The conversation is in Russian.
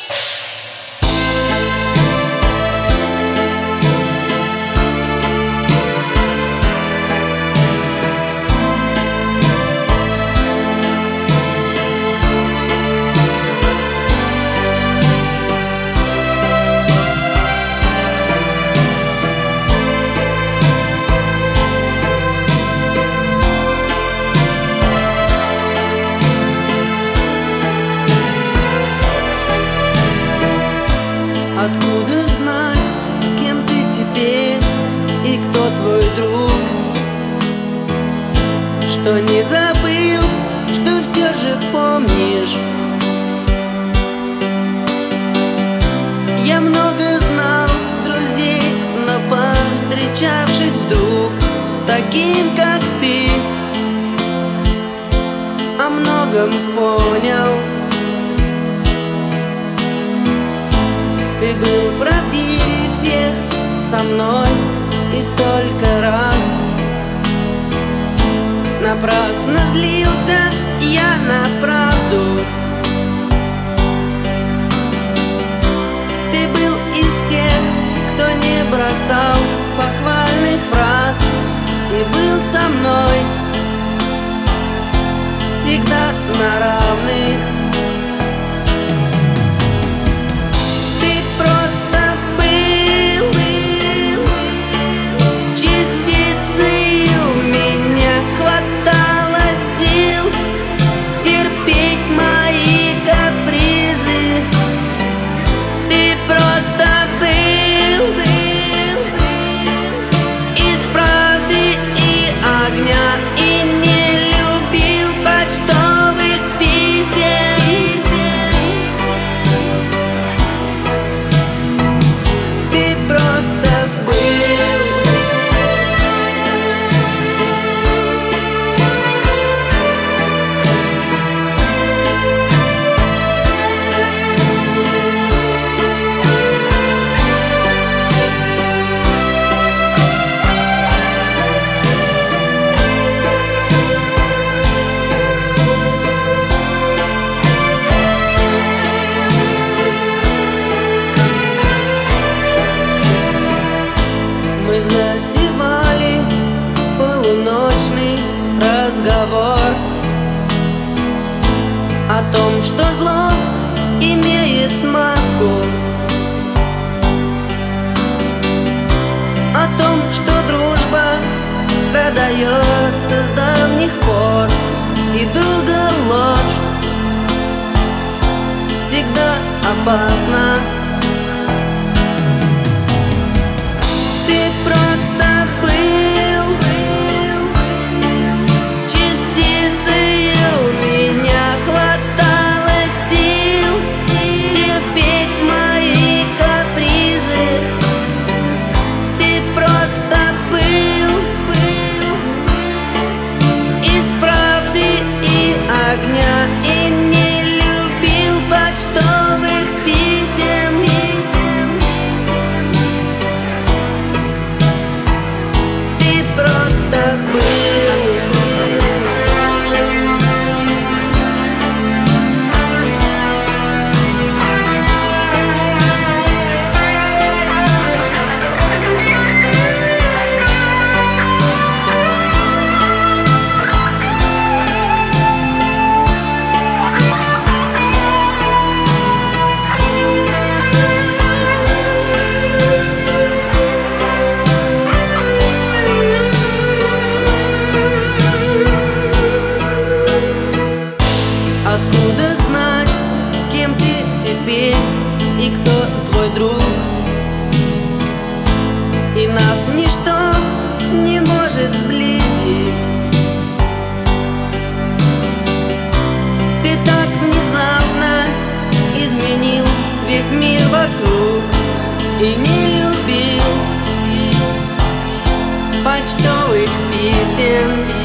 Откуда знать, с кем ты теперь и кто твой друг? Что не забыл, что все же помнишь. Я много знал друзей, но повстречавшись вдруг с таким, как ты, о многом понял. Ты был правдивее всех со мной, и столько раз напрасно злился я на правду. Ты был из тех, кто не бросал похвальных фраз, и был со мной всегда на равных. Мы затевали полуночный разговор о том, что зло имеет маску, о том, что дружба продается с давних пор, и друга ложь всегда опасна. И не любил почтовых писем. Ты просто был. Откуда знать, с кем ты теперь и кто твой друг? И нас ничто не может сблизить. Ты так внезапно изменил весь мир вокруг и не любил почтовых писем.